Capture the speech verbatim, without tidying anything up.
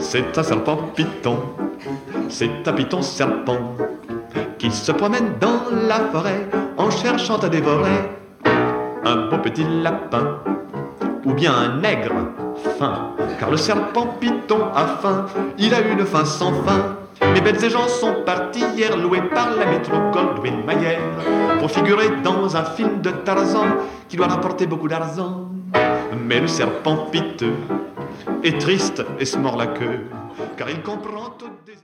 C'est un serpent python, c'est un python serpent qui se promène dans la forêt en cherchant à dévorer un beau petit lapin ou bien un nègre fin. Car le serpent python a faim, il a une faim sans fin. Mes bêtes et gens sont partis hier, loués par la métro Goldwyn Mayer, pour figurer dans un film de Tarzan qui doit rapporter beaucoup d'argent. Mais le serpent piteux est triste et se mord la queue, car il comprend tout des...